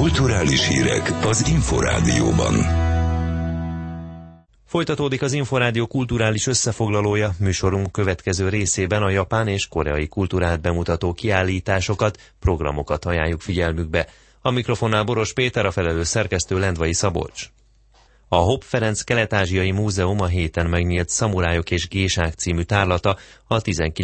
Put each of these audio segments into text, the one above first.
Kulturális hírek az Inforádióban. Folytatódik az Inforádió kulturális összefoglalója. Műsorunk következő részében a japán és koreai kultúrát bemutató kiállításokat, programokat ajánljuk figyelmükbe. A mikrofonnál Boros Péter, a felelős szerkesztő Lendvai Szabolcs. A Hopp Ferenc Kelet-Ázsiai Múzeum a héten megnyílt Szamurájok és gésák című tárlata a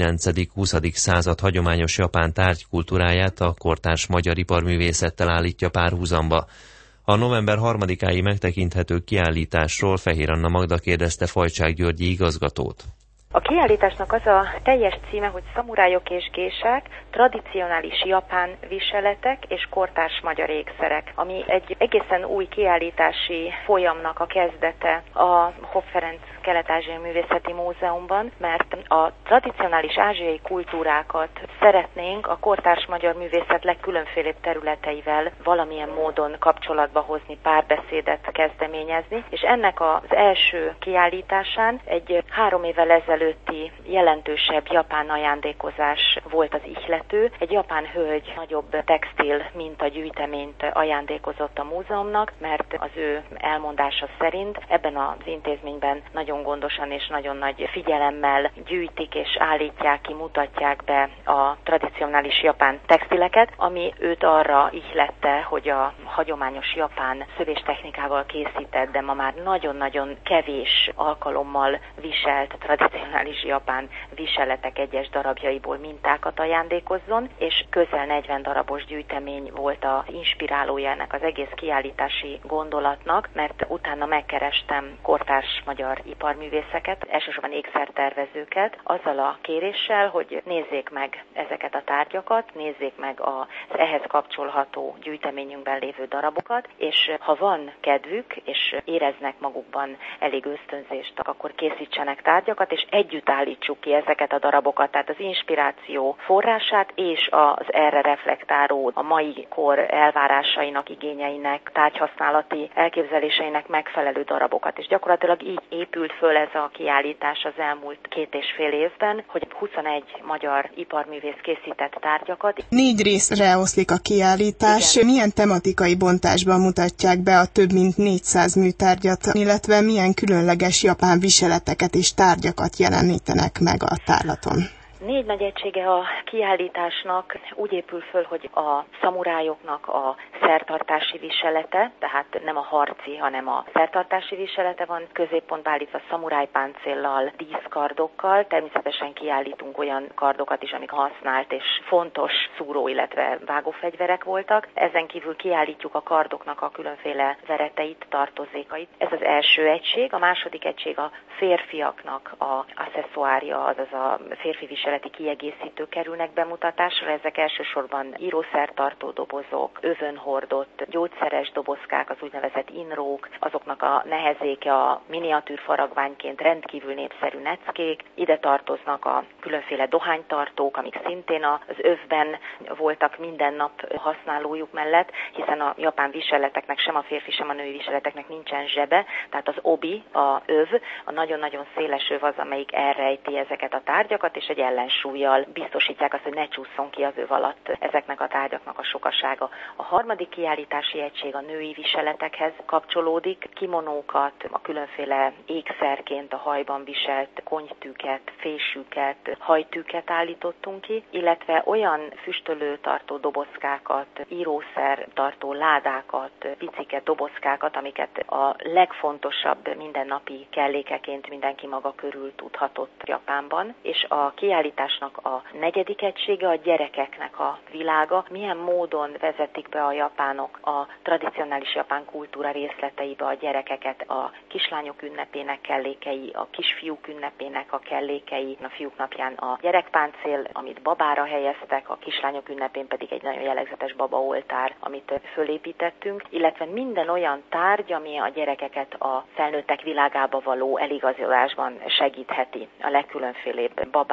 19.-20. század hagyományos japán tárgykultúráját a kortárs magyar iparművészettel állítja párhuzamba. A november 3-áig megtekinthető kiállításról Fehér Anna Magda kérdezte Fajcsák Györgyi igazgatót. A kiállításnak az a teljes címe, hogy Szamurájok és gésák, tradicionális japán viseletek és kortárs magyar ékszerek, ami egy egészen új kiállítási folyamnak a kezdete a Hopp Ferenc Kelet-Ázsiai Művészeti Múzeumban, mert a tradicionális ázsiai kultúrákat szeretnénk a kortárs magyar művészet legkülönfélebb területeivel valamilyen módon kapcsolatba hozni, párbeszédet kezdeményezni, és ennek az első kiállításán egy 3 évvel ezelőtti jelentősebb japán ajándékozás volt az ihlető. Egy japán hölgy nagyobb textil mintagyűjteményt ajándékozott a múzeumnak, mert az ő elmondása szerint ebben az intézményben nagyon gondosan és nagyon nagy figyelemmel gyűjtik és állítják ki, mutatják be a tradicionális japán textileket, ami őt arra ihlette, hogy a hagyományos japán szövéstechnikával készített, de ma már nagyon-nagyon kevés alkalommal viselt tradicionális japán viseletek egyes darabjaiból mintákat ajándékozzon, és közel 40 darabos gyűjtemény volt az inspirálója ennek az egész kiállítási gondolatnak, mert utána megkerestem kortárs magyar iparművészeket, elsősorban ékszertervezőket, azzal a kéréssel, hogy nézzék meg ezeket a tárgyakat, nézzék meg az ehhez kapcsolható gyűjteményünkben lévő darabokat, és ha van kedvük, és éreznek magukban elég ösztönzést, akkor készítsenek tárgyakat, és együtt állítsuk ki ezeket a darabokat, tehát az inspiráció forrását és az erre reflektáló, a mai kor elvárásainak, igényeinek, tárgyhasználati elképzeléseinek megfelelő darabokat. És gyakorlatilag így épült föl ez a kiállítás az elmúlt 2,5 évben, hogy 21 magyar iparművész készített tárgyakat. 4 részre oszlik a kiállítás. Igen. Milyen tematikai bontásban mutatják be a több mint 400 műtárgyat, illetve milyen különleges japán viseleteket és tárgyakat jelenítenek meg a tárlaton? 4 nagy egysége a kiállításnak úgy épül föl, hogy a szamurájoknak a szertartási viselete, tehát nem a harci, hanem a szertartási viselete van középpontba állítva szamurájpáncéllal, díszkardokkal. Természetesen kiállítunk olyan kardokat is, amik használt és fontos szúró, illetve vágófegyverek voltak. Ezen kívül kiállítjuk a kardoknak a különféle vereteit, tartozékait. Ez az első egység. A második egység a férfiaknak a asszeszoárja, azaz a férfi viseleti kiegészítők kerülnek bemutatásra. Ezek elsősorban írószertartó dobozok, övön hordott gyógyszeres dobozkák, az úgynevezett inrók, azoknak a nehezéke a miniatűr faragványként rendkívül népszerű neckék. Ide tartoznak a különféle dohánytartók, amik szintén az övben voltak minden nap használójuk mellett, hiszen a japán viseleteknek, sem a férfi, sem a női viseleteknek nincsen zsebe, tehát az obi, a öv, a nagyon-nagyon széles öv az, amelyik elrejti ezeket a tárgyakat, és egy ellensúllyal biztosítják azt, hogy ne csúszson ki az öv alatt ezeknek a tárgyaknak a sokasága. A harmadik kiállítási egység a női viseletekhez kapcsolódik. Kimonókat, a különféle ékszerként a hajban viselt konyhtűket, fésűket, hajtűket állítottunk ki, illetve olyan füstölőtartó dobozkákat, írószertartó ládákat, picike dobozkákat, amiket a legfontosabb mindennapi kellékeként mindenki maga körül tudhatott Japánban. És a kiállításnak a negyedik egysége a gyerekeknek a világa. Milyen módon vezetik be a japánok a tradicionális japán kultúra részleteibe a gyerekeket, a kislányok ünnepének kellékei, a kisfiúk ünnepének a kellékei, a fiúk napján a gyerekpáncél, amit babára helyeztek, a kislányok ünnepén pedig egy nagyon jellegzetes babaoltár, amit fölépítettünk, illetve minden olyan tárgy, ami a gyerekeket a felnőttek világába való eligazolásban segítheti. A legkülönfélébb babák,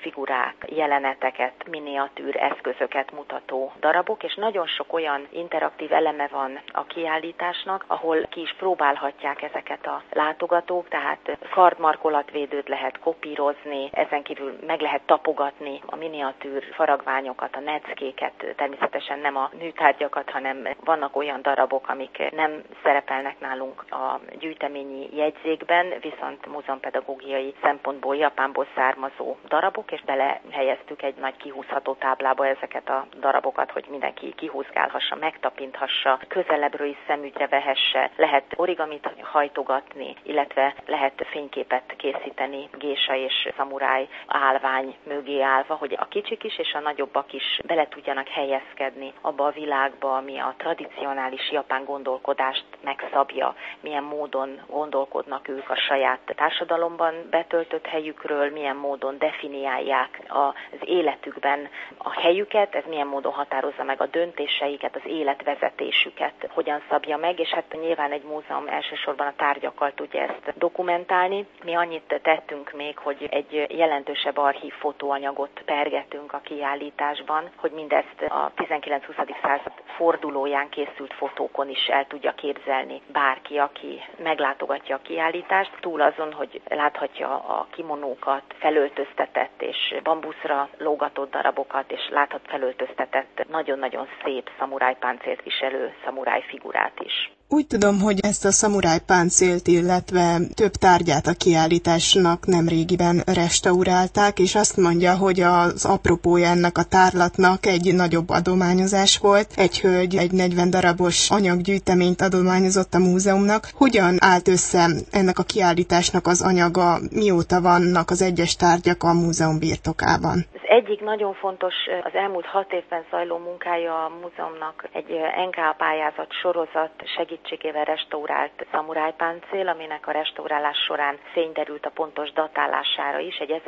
figurák, jeleneteket, miniatűr eszközöket mutató darabok, és nagyon sok olyan interaktív eleme van a kiállításnak, ahol ki is próbálhatják ezeket a látogatók, tehát kardmarkolatvédőt lehet kopírozni, ezen kívül meg lehet tapogatni a miniatűr faragványokat, a neckéket, természetesen nem a műtárgyakat, hanem vannak olyan darabok, amik nem szerepelnek nálunk a gyűjteményi jegyzékben, viszont múzeumpedagógiai szempontból Japánból származó darabok, és belehelyeztük egy nagy kihúzható táblába ezeket a darabokat, hogy mindenki kihúzgálhassa, megtapinthassa, közelebbről is szemügyre vehesse, lehet origamit hajtogatni, illetve lehet fényképet készíteni gésa és szamuráj állvány mögé állva, hogy a kicsik is és a nagyobbak is bele tudjanak helyezkedni abba a világba, ami a tradicionális japán gondolkodást megszabja, milyen módon gondolkodnak ők a saját társadalomban betöltött helyükről, milyen módon definiálják az életükben a helyüket, ez milyen módon határozza meg a döntéseiket, az életvezetésüket, hogyan szabja meg, és hát nyilván egy múzeum elsősorban a tárgyakkal tudja ezt dokumentálni. Mi annyit tettünk még, hogy egy jelentősebb archív fotóanyagot pergetünk a kiállításban, hogy mindezt a 19-20. század fordulóján készült fotókon is el tudja képzelni bárki, aki meglátogatja a kiállítást, túl azon, hogy láthatja a kimonókat, felöltöztetett és bambuszra lógatott darabokat, és láthat felöltöztetett nagyon-nagyon szép szamurájpáncélt viselő szamurájfigurát is. Úgy tudom, hogy ezt a szamurájpáncélt, illetve több tárgyát a kiállításnak nemrégiben restaurálták, és azt mondja, hogy az apropója ennek a tárlatnak egy nagyobb adományozás volt. Egy hölgy egy 40 darabos anyaggyűjteményt adományozott a múzeumnak. Hogyan állt össze ennek a kiállításnak az anyaga, mióta vannak az egyes tárgyak a múzeum birtokában? Egyik nagyon fontos, az elmúlt 6 évben zajló munkája a múzeumnak egy NK pályázat sorozat segítségével restaurált szamurájpáncél, aminek a restaurálás során fény derült a pontos datálására is, egy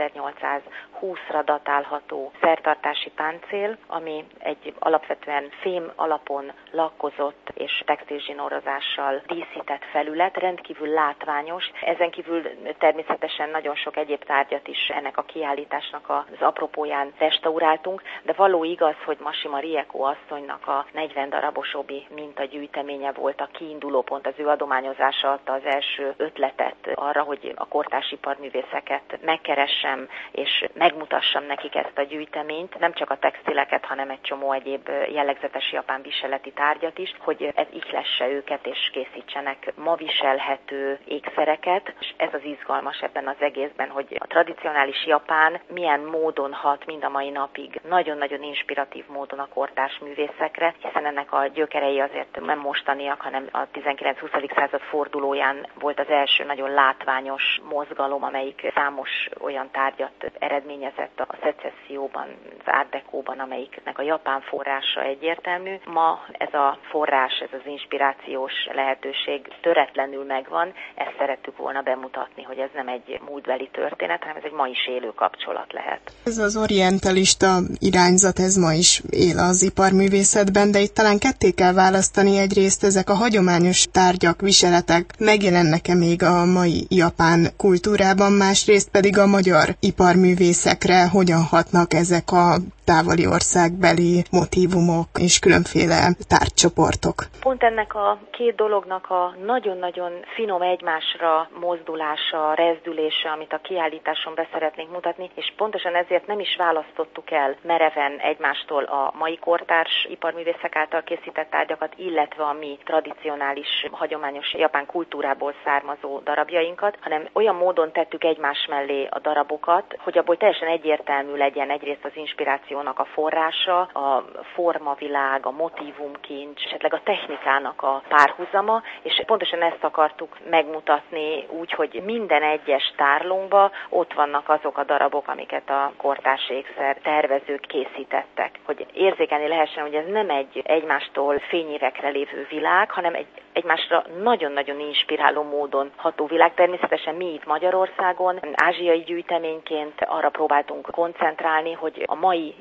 1820-ra datálható szertartási páncél, ami egy alapvetően fém alapon lakkozott és textilzsinórozással díszített felület, rendkívül látványos. Ezen kívül természetesen nagyon sok egyéb tárgyat is ennek a kiállításnak az apropóján restauráltunk, de való igaz, hogy Mashima Rieko asszonynak a 40 darabos obi mintagyűjteménye volt a kiinduló pont, az ő adományozása adta az első ötletet arra, hogy a kortárs iparművészeket megkeressem, és megmutassam nekik ezt a gyűjteményt, nem csak a textileket, hanem egy csomó egyéb jellegzetes japán viseleti tárgyat is, hogy ez ihlesse őket, és készítsenek ma viselhető ékszereket, és ez az izgalmas ebben az egészben, hogy a tradicionális Japán milyen módon hat mind a mai napig nagyon-nagyon inspiratív módon a kortárs művészekre, hiszen ennek a gyökerei azért nem mostaniak, hanem a 19-20. század fordulóján volt az első nagyon látványos mozgalom, amelyik számos olyan tárgyat eredményezett a szecesszióban, az art décóban, amelyiknek a japán forrása egyértelmű. Ma ez a forrás, ez az inspirációs lehetőség töretlenül megvan, ezt szerettük volna bemutatni, hogy ez nem egy múltbeli történet, hanem ez egy ma is élő kapcsolat lehet. Ez az orientalista irányzat, ez ma is él az iparművészetben, de itt talán ketté kell választani, egyrészt ezek a hagyományos tárgyak, viseletek megjelennek-e még a mai japán kultúrában, másrészt pedig a magyar iparművészekre hogyan hatnak ezek a távoli országbeli motívumok és különféle tárgycsoportok. Pont ennek a két dolognak a nagyon-nagyon finom egymásra mozdulása, rezdülése, amit a kiállításon be szeretnénk mutatni, és pontosan ezért nem is választottuk el mereven egymástól a mai kortárs iparművészek által készített tárgyakat, illetve a mi tradicionális, hagyományos japán kultúrából származó darabjainkat, hanem olyan módon tettük egymás mellé a darabokat, hogy abból teljesen egyértelmű legyen egyrészt az inspirációnak a forrása, a formavilág, a motívumkincs, esetleg a technikának a párhuzama, és pontosan ezt akartuk megmutatni úgy, hogy minden egyes tárlunkba ott vannak azok a darabok, amiket a kortárs ékszer tervezők készítettek. Hogy érzékelni lehessen, hogy ez nem egy egymástól fényévekre lévő világ, hanem egy egymásra nagyon-nagyon inspiráló módon ható világ. Természetesen mi itt Magyarországon ázsiai gyűjteményként arra próbáltunk koncentrálni, hogy a mai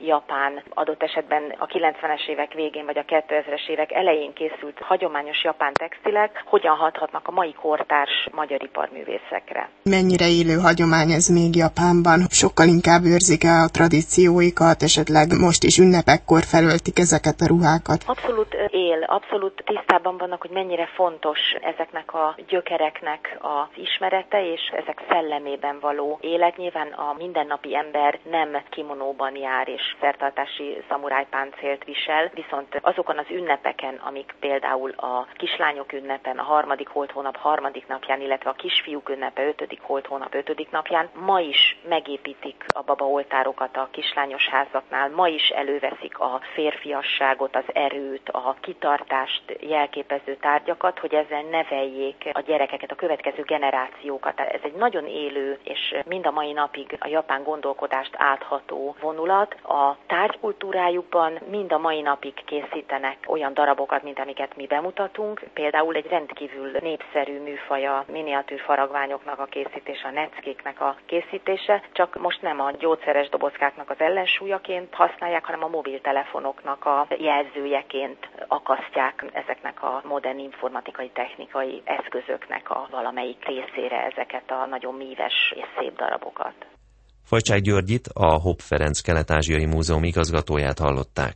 japán, adott esetben a 90-es évek végén vagy a 2000-es évek elején készült hagyományos japán textilek hogyan hathatnak a mai kortárs magyar iparművészekre. Mennyire élő hagyomány ez még Japánban? Sokkal inkább őrzik el a tradícióikat, esetleg most is ünnepekkor felöltik ezeket a ruhákat? Abszolút él, abszolút tisztában vannak, hogy mennyire fontos ezeknek a gyökereknek az ismerete, és ezek szellemében való élet. Nyilván a mindennapi ember nem kimonóban jár és szertartási szamurájpáncélt visel, viszont azokon az ünnepeken, amik például a kislányok ünnepen, a harmadik holthónap harmadik napján, illetve a kisfiúk ünnepe 5. holthónap 5. napján, ma is megépítik a babaoltárokat a kislányos házaknál, ma is előveszik a férfiasságot, az erőt, a kitartást jelképező tárgyakat, hogy ezzel neveljék a gyerekeket, a következő generációkat. Ez egy nagyon élő és mind a mai napig a japán gondolkodást átható vonulat. A tárgykultúrájukban mind a mai napig készítenek olyan darabokat, mint amiket mi bemutatunk. Például egy rendkívül népszerű műfaja miniatűr faragványoknak a készítése, a neckéknek a készítése, csak most nem a gyógyszeres dobozkáknak az ellensúlyaként használják, hanem a mobiltelefonoknak a jelzőjeként akasztják ezeknek a modern informatikai technikai eszközöknek a valamelyik részére ezeket a nagyon míves és szép darabokat. Fajcsák Györgyit, a Hopp Ferenc Kelet-Ázsiai Múzeum igazgatóját hallották.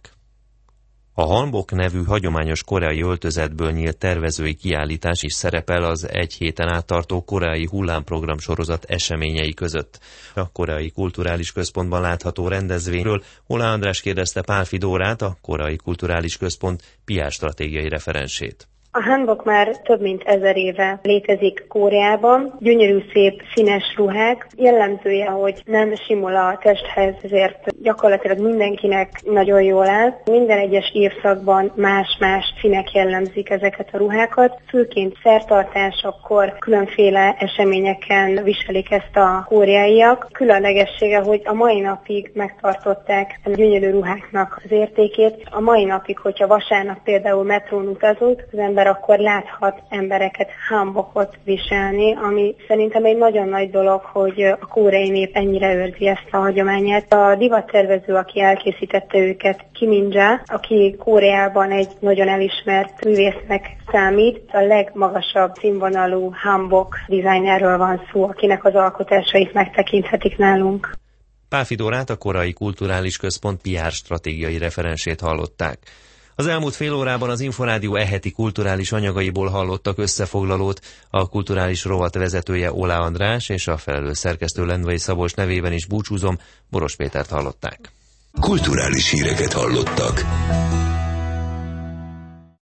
A hanbok nevű hagyományos koreai öltözetből nyílt tervezői kiállítás is szerepel az egy héten áttartó koreai hullámprogram sorozat eseményei között. A Koreai Kulturális Központban látható rendezvényről Oláh András kérdezte Pál Fidórát, a Koreai Kulturális Központ PR stratégiai referensét. A hanbok már több mint 1000 éve létezik Koreában. Gyönyörű, szép, színes ruhák. Jellemzője, hogy nem simul a testhez, ezért gyakorlatilag mindenkinek nagyon jól áll. Minden egyes évszakban más-más színek jellemzik ezeket a ruhákat. Főként szertartásokkor, különféle eseményeken viselik ezt a koreaiak. Különlegessége, hogy a mai napig megtartották a gyönyörű ruháknak az értékét. A mai napig, hogyha vasárnap például metrón utazunk, az ember akkor láthat embereket hanbokot viselni, ami szerintem egy nagyon nagy dolog, hogy a koreai nép ennyire őrzi ezt a hagyományát. A divattervező, aki elkészítette őket, Kim In-ja, aki Koreában egy nagyon elismert művésznek számít, a legmagasabb színvonalú hanbok dizájnerről van szó, akinek az alkotásait megtekinthetik nálunk. Pál Fidórát, a Koreai Kulturális Központ PR stratégiai referensét hallották. Az elmúlt fél órában az Inforádió e-heti kulturális anyagaiból hallottak összefoglalót, a kulturális rovat vezetője Oláh András és a felelős szerkesztő Lendvai Szabolcs nevében is búcsúzom, Boros Pétert hallották. Kulturális híreket hallottak.